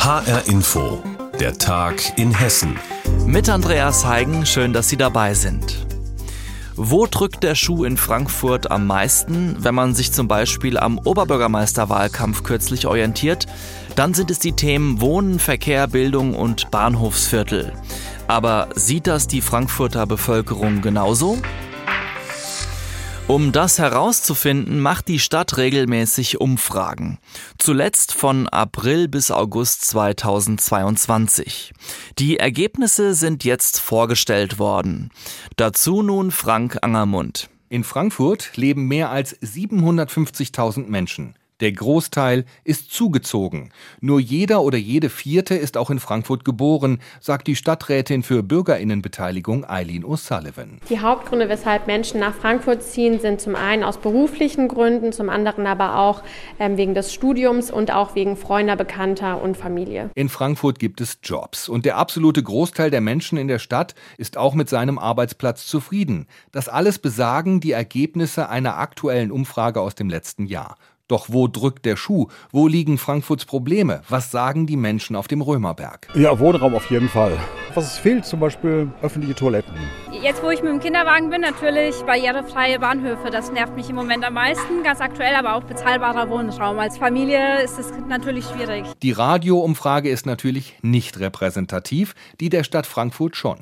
HR Info, der Tag in Hessen. Mit Andreas Heigen, schön, dass Sie dabei sind. Wo drückt der Schuh in Frankfurt am meisten? Wenn man sich zum Beispiel am Oberbürgermeisterwahlkampf kürzlich orientiert, dann sind es die Themen Wohnen, Verkehr, Bildung und Bahnhofsviertel. Aber sieht das die Frankfurter Bevölkerung genauso? Um das herauszufinden, macht die Stadt regelmäßig Umfragen. Zuletzt von April bis August 2022. Die Ergebnisse sind jetzt vorgestellt worden. Dazu nun Frank Angermund. In Frankfurt leben mehr als 750.000 Menschen. Der Großteil ist zugezogen. Nur jeder oder jede Vierte ist auch in Frankfurt geboren, sagt die Stadträtin für Bürgerinnenbeteiligung Eileen O'Sullivan. Die Hauptgründe, weshalb Menschen nach Frankfurt ziehen, sind zum einen aus beruflichen Gründen, zum anderen aber auch wegen des Studiums und auch wegen Freunde, Bekannter und Familie. In Frankfurt gibt es Jobs und der absolute Großteil der Menschen in der Stadt ist auch mit seinem Arbeitsplatz zufrieden. Das alles besagen die Ergebnisse einer aktuellen Umfrage aus dem letzten Jahr. Doch wo drückt der Schuh? Wo liegen Frankfurts Probleme? Was sagen die Menschen auf dem Römerberg? Ja, Wohnraum auf jeden Fall. Was fehlt, zum Beispiel öffentliche Toiletten. Jetzt, wo ich mit dem Kinderwagen bin, natürlich barrierefreie Bahnhöfe. Das nervt mich im Moment am meisten. Ganz aktuell, aber auch bezahlbarer Wohnraum. Als Familie ist es natürlich schwierig. Die Radioumfrage ist natürlich nicht repräsentativ, die der Stadt Frankfurt schon.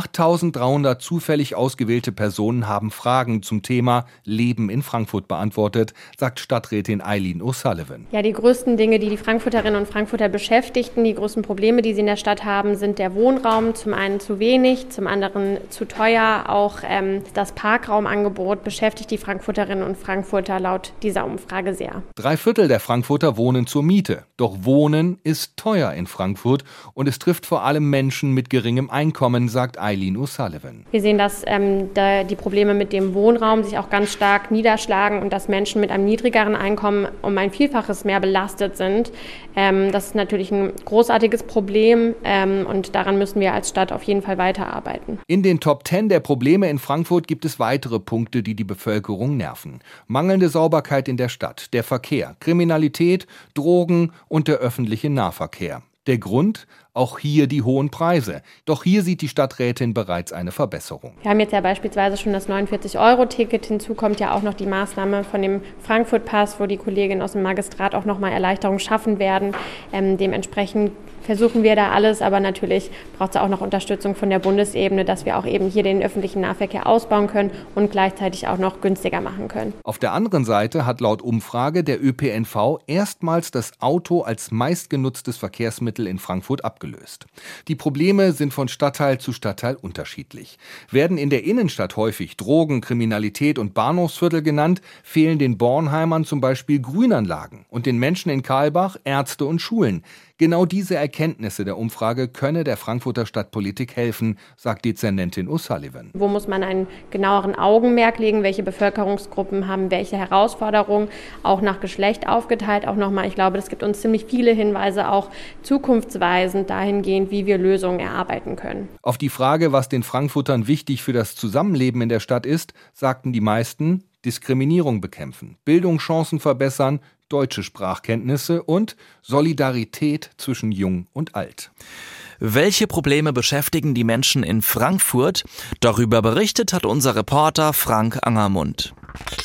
8.300 zufällig ausgewählte Personen haben Fragen zum Thema Leben in Frankfurt beantwortet, sagt Stadträtin Eileen O'Sullivan. Ja, die größten Dinge, die die Frankfurterinnen und Frankfurter beschäftigten, die größten Probleme, die sie in der Stadt haben, sind der Wohnraum. Zum einen zu wenig, zum anderen zu teuer. Auch das Parkraumangebot beschäftigt die Frankfurterinnen und Frankfurter laut dieser Umfrage sehr. 3/4 der Frankfurter wohnen zur Miete. Doch Wohnen ist teuer in Frankfurt und es trifft vor allem Menschen mit geringem Einkommen, sagt Eileen O'Sullivan. Wir sehen, dass die Probleme mit dem Wohnraum sich auch ganz stark niederschlagen und dass Menschen mit einem niedrigeren Einkommen um ein Vielfaches mehr belastet sind. Das ist natürlich ein großartiges Problem und daran müssen wir als Stadt auf jeden Fall weiterarbeiten. In den Top 10 der Probleme in Frankfurt gibt es weitere Punkte, die die Bevölkerung nerven. Mangelnde Sauberkeit in der Stadt, der Verkehr, Kriminalität, Drogen und der öffentliche Nahverkehr. Der Grund? Auch hier die hohen Preise. Doch hier sieht die Stadträtin bereits eine Verbesserung. Wir haben jetzt ja beispielsweise schon das 49-Euro-Ticket. Hinzu kommt ja auch noch die Maßnahme von dem Frankfurt-Pass, wo die Kolleginnen aus dem Magistrat auch nochmal Erleichterung schaffen werden. Dementsprechend versuchen wir da alles, aber natürlich braucht es auch noch Unterstützung von der Bundesebene, dass wir auch eben hier den öffentlichen Nahverkehr ausbauen können und gleichzeitig auch noch günstiger machen können. Auf der anderen Seite hat laut Umfrage der ÖPNV erstmals das Auto als meistgenutztes Verkehrsmittel in Frankfurt abgelöst. Die Probleme sind von Stadtteil zu Stadtteil unterschiedlich. Werden in der Innenstadt häufig Drogen, Kriminalität und Bahnhofsviertel genannt, fehlen den Bornheimern zum Beispiel Grünanlagen und den Menschen in Karlbach Ärzte und Schulen. Genau diese Erkenntnisse der Umfrage könne der Frankfurter Stadtpolitik helfen, sagt Dezernentin O'Sullivan. Wo muss man einen genaueren Augenmerk legen? Welche Bevölkerungsgruppen haben welche Herausforderungen? Auch nach Geschlecht aufgeteilt. Auch nochmal, ich glaube, das gibt uns ziemlich viele Hinweise, auch zukunftsweisend dahingehend, wie wir Lösungen erarbeiten können. Auf die Frage, was den Frankfurtern wichtig für das Zusammenleben in der Stadt ist, sagten die meisten: Diskriminierung bekämpfen, Bildungschancen verbessern, deutsche Sprachkenntnisse und Solidarität zwischen Jung und Alt. Welche Probleme beschäftigen die Menschen in Frankfurt? Darüber berichtet hat unser Reporter Frank Angermund.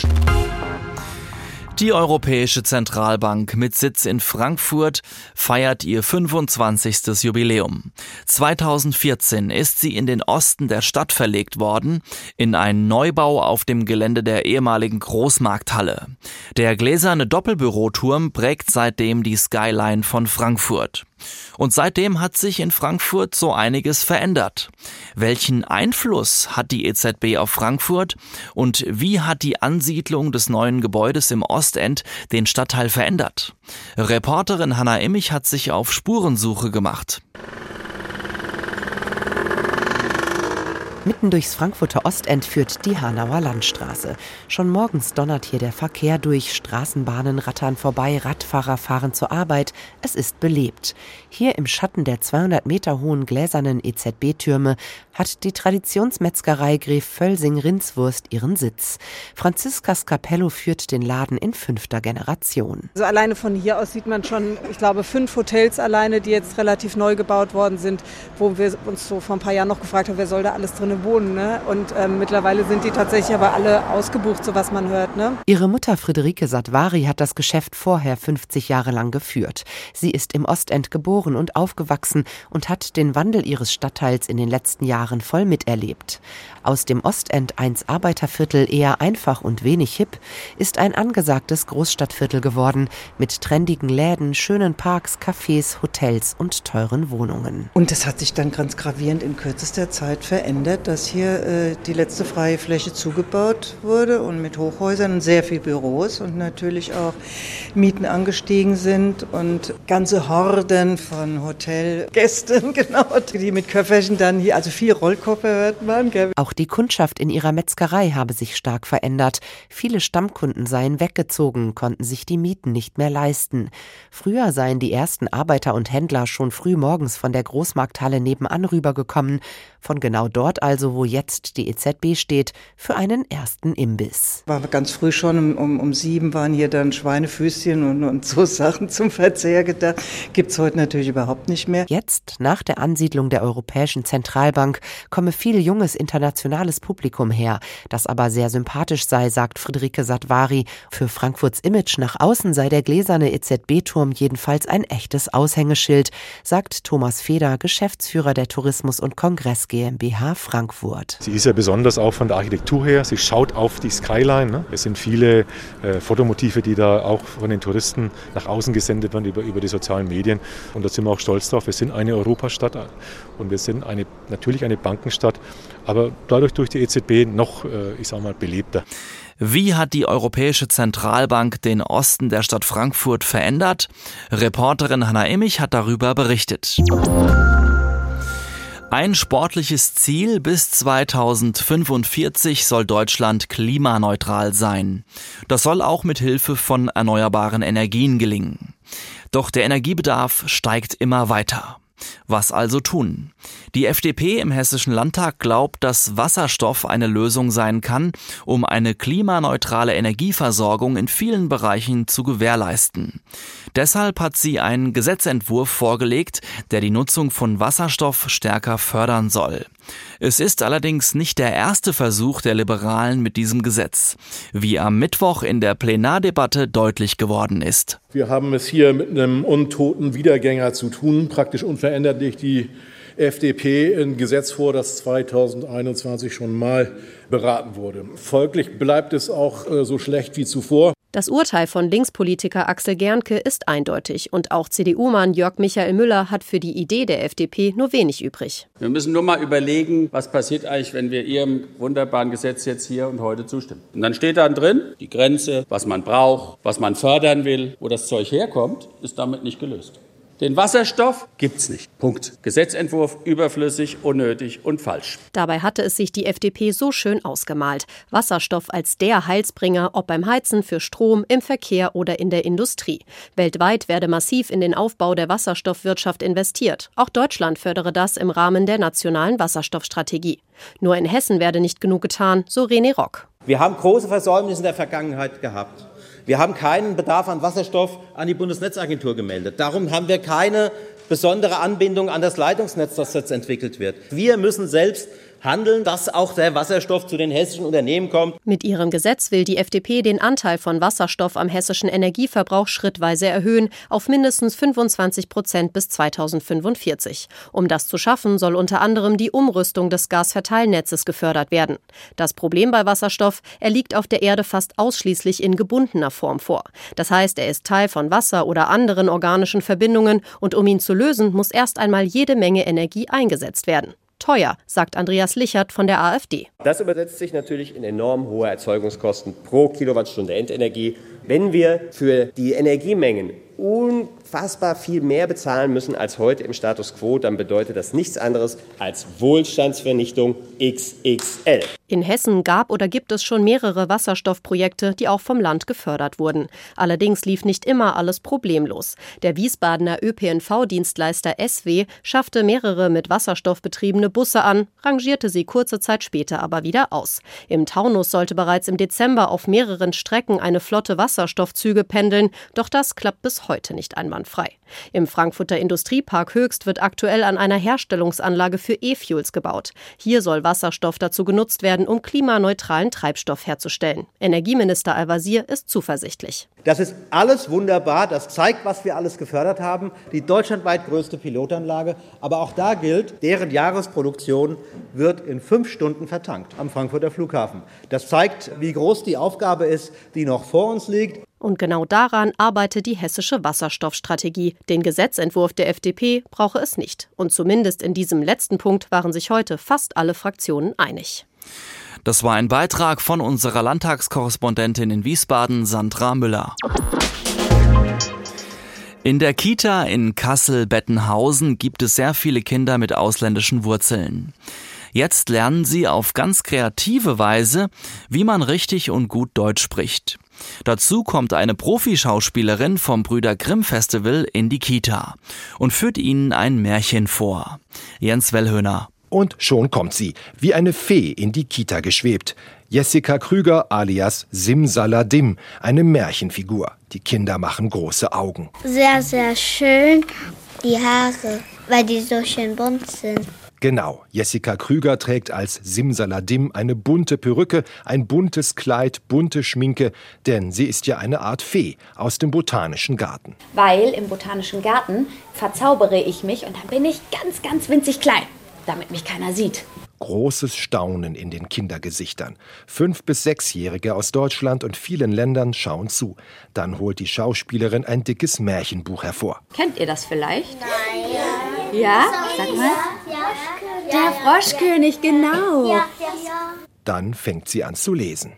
Die Europäische Zentralbank mit Sitz in Frankfurt feiert ihr 25. Jubiläum. 2014 ist sie in den Osten der Stadt verlegt worden, in einen Neubau auf dem Gelände der ehemaligen Großmarkthalle. Der gläserne Doppelbüroturm prägt seitdem die Skyline von Frankfurt. Und seitdem hat sich in Frankfurt so einiges verändert. Welchen Einfluss hat die EZB auf Frankfurt und wie hat die Ansiedlung des neuen Gebäudes im Ostend den Stadtteil verändert? Reporterin Hanna Immich hat sich auf Spurensuche gemacht. Mitten durchs Frankfurter Ostend führt die Hanauer Landstraße. Schon morgens donnert hier der Verkehr durch, Straßenbahnen rattern vorbei, Radfahrer fahren zur Arbeit. Es ist belebt. Hier im Schatten der 200 Meter hohen gläsernen EZB-Türme hat die Traditionsmetzgerei Gref Völsing-Rindswurst ihren Sitz. Franziska Scapello führt den Laden in 5. Generation. Also alleine von hier aus sieht man schon, ich glaube, 5 Hotels alleine, die jetzt relativ neu gebaut worden sind, wo wir uns so vor ein paar Jahren noch gefragt haben, wer soll da alles drin wohnen, ne? Und mittlerweile sind die tatsächlich aber alle ausgebucht, so was man hört, ne? Ihre Mutter Friederike Satvari hat das Geschäft vorher 50 Jahre lang geführt. Sie ist im Ostend geboren und aufgewachsen und hat den Wandel ihres Stadtteils in den letzten Jahren voll miterlebt. Aus dem Ostend, einst Arbeiterviertel, eher einfach und wenig hip, ist ein angesagtes Großstadtviertel geworden, mit trendigen Läden, schönen Parks, Cafés, Hotels und teuren Wohnungen. Und das hat sich dann ganz gravierend in kürzester Zeit verändert, dass hier die letzte freie Fläche zugebaut wurde und mit Hochhäusern und sehr viel Büros und natürlich auch Mieten angestiegen sind und ganze Horden von Hotelgästen, genau, die mit Köfferchen dann hier, also viel Rollkoffer hört man. Gell? Auch die Kundschaft in ihrer Metzgerei habe sich stark verändert. Viele Stammkunden seien weggezogen, konnten sich die Mieten nicht mehr leisten. Früher seien die ersten Arbeiter und Händler schon früh morgens von der Großmarkthalle nebenan rübergekommen, von genau dort also, wo jetzt die EZB steht, für einen ersten Imbiss. War ganz früh schon, um 7 waren hier dann Schweinefüßchen und so Sachen zum Verzehr gedacht. Gibt's heute natürlich überhaupt nicht mehr. Jetzt, nach der Ansiedlung der Europäischen Zentralbank, komme viel junges internationales Publikum her, das aber sehr sympathisch sei, sagt Friederike Satvari. Für Frankfurts Image nach außen sei der gläserne EZB-Turm jedenfalls ein echtes Aushängeschild, sagt Thomas Feder, Geschäftsführer der Tourismus- und Kongress GmbH Frankfurt. Sie ist ja besonders auch von der Architektur her. Sie schaut auf die Skyline. Ne? Es sind viele Fotomotive, die da auch von den Touristen nach außen gesendet werden über die sozialen Medien. Und da sind wir auch stolz drauf. Wir sind eine Europastadt und wir sind natürlich eine Bankenstadt, aber dadurch durch die EZB noch, belebter. Wie hat die Europäische Zentralbank den Osten der Stadt Frankfurt verändert? Reporterin Hanna Immich hat darüber berichtet. Ein sportliches Ziel: bis 2045 soll Deutschland klimaneutral sein. Das soll auch mit Hilfe von erneuerbaren Energien gelingen. Doch der Energiebedarf steigt immer weiter. Was also tun? Die FDP im Hessischen Landtag glaubt, dass Wasserstoff eine Lösung sein kann, um eine klimaneutrale Energieversorgung in vielen Bereichen zu gewährleisten. Deshalb hat sie einen Gesetzentwurf vorgelegt, der die Nutzung von Wasserstoff stärker fördern soll. Es ist allerdings nicht der erste Versuch der Liberalen mit diesem Gesetz, wie am Mittwoch in der Plenardebatte deutlich geworden ist. Wir haben es hier mit einem untoten Wiedergänger zu tun. Praktisch unverändert legt die FDP ein Gesetz vor, das 2021 schon mal beraten wurde. Folglich bleibt es auch so schlecht wie zuvor. Das Urteil von Linkspolitiker Axel Gerncke ist eindeutig und auch CDU-Mann Jörg Michael Müller hat für die Idee der FDP nur wenig übrig. Wir müssen nur mal überlegen, was passiert eigentlich, wenn wir Ihrem wunderbaren Gesetz jetzt hier und heute zustimmen. Und dann steht dann drin, die Grenze, was man braucht, was man fördern will, wo das Zeug herkommt, ist damit nicht gelöst. Den Wasserstoff gibt's nicht. Punkt. Gesetzentwurf überflüssig, unnötig und falsch. Dabei hatte es sich die FDP so schön ausgemalt. Wasserstoff als der Heilsbringer, ob beim Heizen, für Strom, im Verkehr oder in der Industrie. Weltweit werde massiv in den Aufbau der Wasserstoffwirtschaft investiert. Auch Deutschland fördere das im Rahmen der nationalen Wasserstoffstrategie. Nur in Hessen werde nicht genug getan, so René Rock. Wir haben große Versäumnisse in der Vergangenheit gehabt. Wir haben keinen Bedarf an Wasserstoff an die Bundesnetzagentur gemeldet. Darum haben wir keine besondere Anbindung an das Leitungsnetz, das jetzt entwickelt wird. Wir müssen selbst handeln, dass auch der Wasserstoff zu den hessischen Unternehmen kommt. Mit ihrem Gesetz will die FDP den Anteil von Wasserstoff am hessischen Energieverbrauch schrittweise erhöhen auf mindestens 25% bis 2045. Um das zu schaffen, soll unter anderem die Umrüstung des Gasverteilnetzes gefördert werden. Das Problem bei Wasserstoff: er liegt auf der Erde fast ausschließlich in gebundener Form vor. Das heißt, er ist Teil von Wasser oder anderen organischen Verbindungen und um ihn zu lösen, muss erst einmal jede Menge Energie eingesetzt werden. Teuer, sagt Andreas Lichert von der AfD. Das übersetzt sich natürlich in enorm hohe Erzeugungskosten pro Kilowattstunde Endenergie. Wenn wir für die Energiemengen unfassbar viel mehr bezahlen müssen als heute im Status quo, dann bedeutet das nichts anderes als Wohlstandsvernichtung XXL. In Hessen gab oder gibt es schon mehrere Wasserstoffprojekte, die auch vom Land gefördert wurden. Allerdings lief nicht immer alles problemlos. Der Wiesbadener ÖPNV-Dienstleister SW schaffte mehrere mit Wasserstoff betriebene Busse an, rangierte sie kurze Zeit später aber wieder aus. Im Taunus sollte bereits im Dezember auf mehreren Strecken eine Flotte Wasserstoffzüge pendeln, doch das klappt bis heute nicht einwandfrei. Im Frankfurter Industriepark Höchst wird aktuell an einer Herstellungsanlage für E-Fuels gebaut. Hier soll Wasserstoff dazu genutzt werden, um klimaneutralen Treibstoff herzustellen. Energieminister Al-Wazir ist zuversichtlich. Das ist alles wunderbar, das zeigt, was wir alles gefördert haben. Die deutschlandweit größte Pilotanlage, aber auch da gilt, deren Jahresproduktion wird in 5 Stunden vertankt am Frankfurter Flughafen. Das zeigt, wie groß die Aufgabe ist, die noch vor uns liegt. Und genau daran arbeitet die hessische Wasserstoffstrategie. Den Gesetzentwurf der FDP brauche es nicht. Und zumindest in diesem letzten Punkt waren sich heute fast alle Fraktionen einig. Das war ein Beitrag von unserer Landtagskorrespondentin in Wiesbaden, Sandra Müller. In der Kita in Kassel-Bettenhausen gibt es sehr viele Kinder mit ausländischen Wurzeln. Jetzt lernen sie auf ganz kreative Weise, wie man richtig und gut Deutsch spricht. Dazu kommt eine Profischauspielerin vom Brüder Grimm Festival in die Kita und führt ihnen ein Märchen vor. Jens Wellhöhner. Und schon kommt sie, wie eine Fee in die Kita geschwebt. Jessica Krüger alias Simsalabim, eine Märchenfigur. Die Kinder machen große Augen. Sehr, sehr schön, die Haare, weil die so schön bunt sind. Genau, Jessica Krüger trägt als Simsalabim eine bunte Perücke, ein buntes Kleid, bunte Schminke, denn sie ist ja eine Art Fee aus dem Botanischen Garten. Weil im Botanischen Garten verzaubere ich mich und dann bin ich ganz, ganz winzig klein, damit mich keiner sieht. Großes Staunen in den Kindergesichtern. 5- bis 6-Jährige aus Deutschland und vielen Ländern schauen zu. Dann holt die Schauspielerin ein dickes Märchenbuch hervor. Kennt ihr das vielleicht? Nein. Ja? Sag mal. Der Froschkönig, genau. Ja. Dann fängt sie an zu lesen.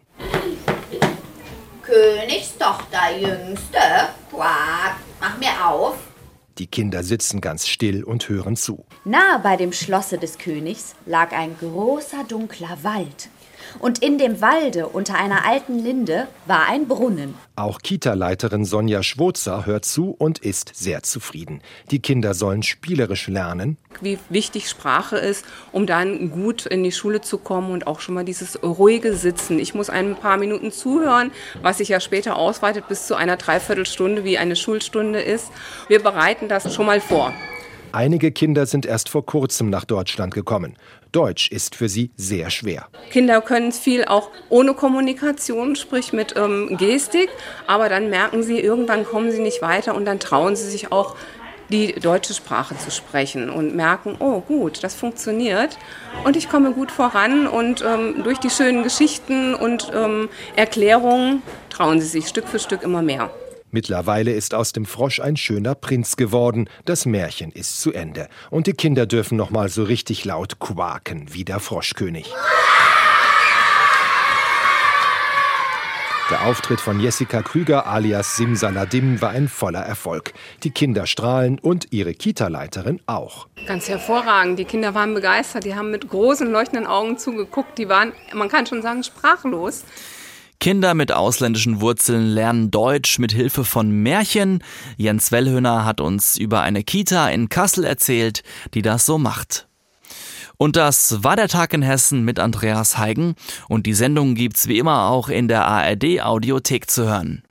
Königstochter Jüngste, Quack, mach mir auf. Die Kinder sitzen ganz still und hören zu. Nahe bei dem Schlosse des Königs lag ein großer, dunkler Wald. Und in dem Walde unter einer alten Linde war ein Brunnen. Auch Kita-Leiterin Sonja Schwozer hört zu und ist sehr zufrieden. Die Kinder sollen spielerisch lernen, wie wichtig Sprache ist, um dann gut in die Schule zu kommen und auch schon mal dieses ruhige Sitzen. Ich muss ein paar Minuten zuhören, was sich ja später ausweitet bis zu einer Dreiviertelstunde, wie eine Schulstunde ist. Wir bereiten das schon mal vor. Einige Kinder sind erst vor kurzem nach Deutschland gekommen. Deutsch ist für sie sehr schwer. Kinder können viel auch ohne Kommunikation, sprich mit Gestik, aber dann merken sie, irgendwann kommen sie nicht weiter und dann trauen sie sich auch, die deutsche Sprache zu sprechen und merken, oh gut, das funktioniert und ich komme gut voran und durch die schönen Geschichten und Erklärungen trauen sie sich Stück für Stück immer mehr. Mittlerweile ist aus dem Frosch ein schöner Prinz geworden. Das Märchen ist zu Ende. Und die Kinder dürfen noch mal so richtig laut quaken wie der Froschkönig. Der Auftritt von Jessica Krüger alias Simsalabim war ein voller Erfolg. Die Kinder strahlen und ihre Kita-Leiterin auch. Ganz hervorragend. Die Kinder waren begeistert. Die haben mit großen leuchtenden Augen zugeguckt. Die waren, man kann schon sagen, sprachlos. Kinder mit ausländischen Wurzeln lernen Deutsch mit Hilfe von Märchen. Jens Wellhöhner hat uns über eine Kita in Kassel erzählt, die das so macht. Und das war der Tag in Hessen mit Andreas Heigen. Und die Sendung gibt's wie immer auch in der ARD Audiothek zu hören.